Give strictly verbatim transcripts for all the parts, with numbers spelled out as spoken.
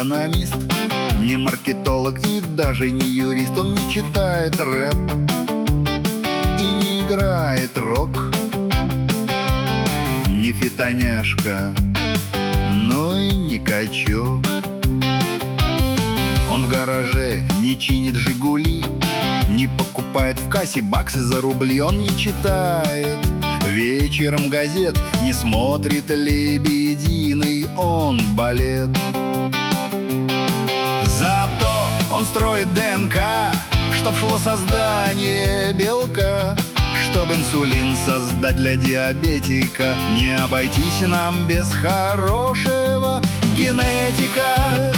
экономист, не маркетолог и даже не юрист. Он не читает рэп и не играет рок, не фитоняшка, но и не качок. Он в гараже не чинит «Жигули», не покупает в кассе баксы за рубли. Он не читает вечером газет, не смотрит «Лебединый» он балет. Зато он строит ДНК, чтоб шло создание белка, чтоб инсулин создать для диабетика. Не обойтись нам без хорошего генетика.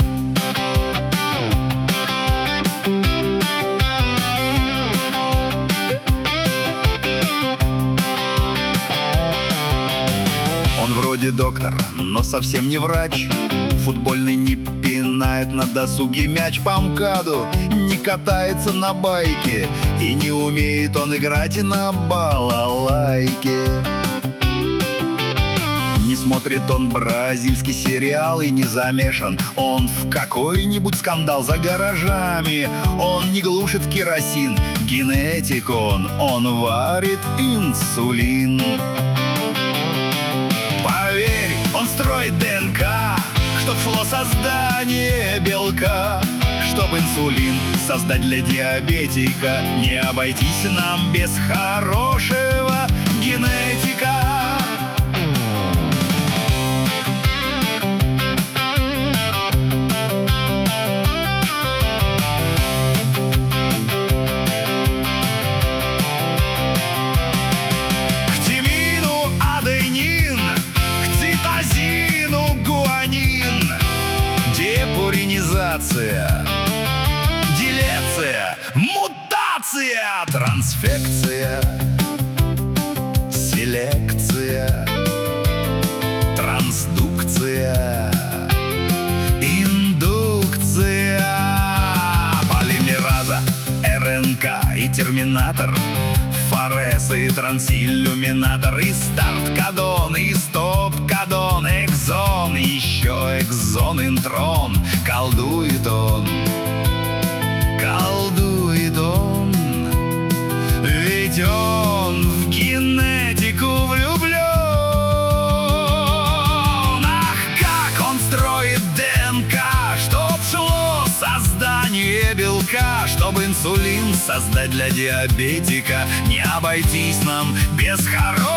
Он вроде доктор, но совсем не врач. Футбольный не пинает на досуге мяч по МКАДу, не катается на байке, и не умеет он играть на балалайке. Не смотрит он бразильский сериал и не замешан он в какой-нибудь скандал за гаражами. Он не глушит керосин, генетик он, он варит инсулин. Поверь, он строит ДНК, чтоб шло создание белка, чтоб инсулин создать для диабетика. Не обойтись нам без хорошего генетика. Делеция, мутация, трансфекция, селекция, трансдукция, индукция, полимераза, РНК и терминатор, форез и трансиллюминатор, и старт-кодон, и стоп-кодон, экзон, еще экзон, интрон. Колдует он, колдует он, ведь он в генетику влюблен. Ах, как он строит ДНК, чтоб шло создание белка, чтобы инсулин создать для диабетика. Не обойтись нам без хорошего